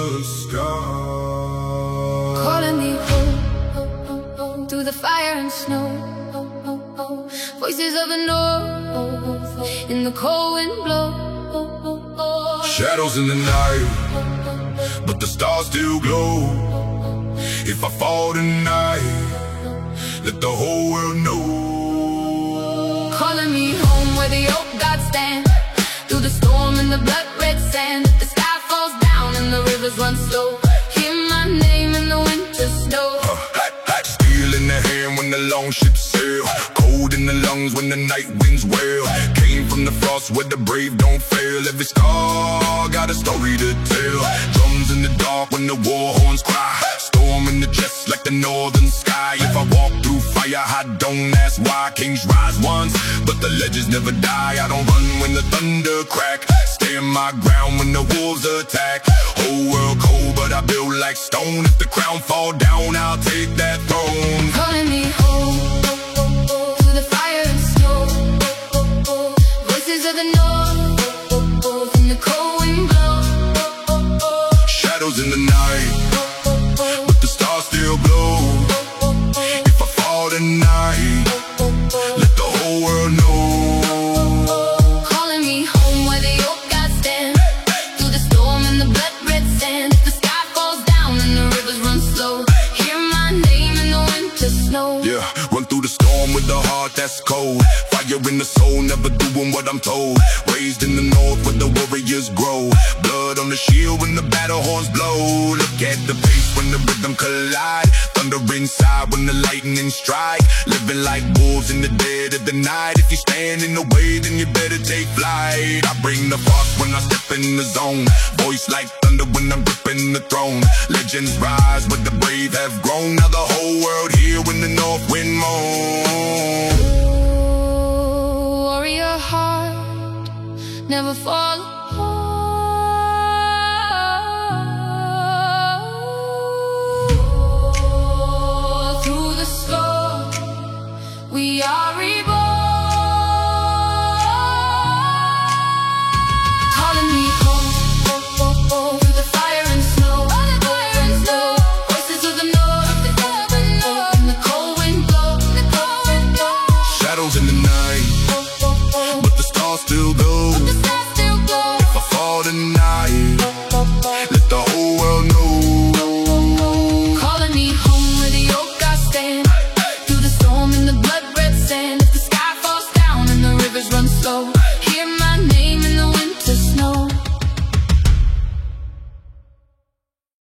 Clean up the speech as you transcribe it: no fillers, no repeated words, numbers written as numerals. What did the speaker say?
the sky. Calling me home through the fire and snow. Voices of the north in the cold wind blow. Shadows in the night, but the stars still glow. If I fall tonight, let the whole world know. Calling me home where the oak gods stand, through the storm and the blood red sand. If the sky falls down and the rivers run slow, hear my name in the winter snow. Steel in the hand when the long ships sail, cold in the lungs when the night winds wail. Came from the frost where the brave don't fail. Every star got a story to tell. Drums in the dark when the war horns cry, storm in the chest like the northern sky. If I walk through fire, I don't ask why. Kings rise once, but the legends never die. I don't run when the thunder crack, stand my ground when the wolves attack. Whole world cold, but I build like stone. If the crown fall down, I'll take that throne. Calling me home through the fire and snow. Voices of the north in the cold wind blow. Shadows in the night, but the stars still glow. If I fall tonight, let the whole world know. Calling me home where the oak gods stand, through the storm and the blood red sand. If the sky falls down and the rivers run slow, hear my name in the winter snow. Yeah, run through the storm with a heart that's cold. Fire in the soul, never doing what I'm told. Raised in the north where the warriors grow. Blood on the shield when the battle horns blow. Look at the pace when the rhythm collide. Thunder inside when the lightning strike. Living like wolves in the dead of the night. If you stand in the way, then you better take flight. I bring the frost when I step in the zone. Voice like thunder when I'm gripping the throne. Legends rise, but the brave have grown. Now the whole world here when the north wind moans. Warrior heart, never fall apart. Through the storm, we are reborn. Calling me home through the fire and snow. Voices of the north in the cold wind blow. Shadows in the night, but the stars still glow. If I fall tonight, let the whole world know. Calling me home where the oak gods stand, through the storm and the blood red sand. If the sky falls down and the rivers run slow,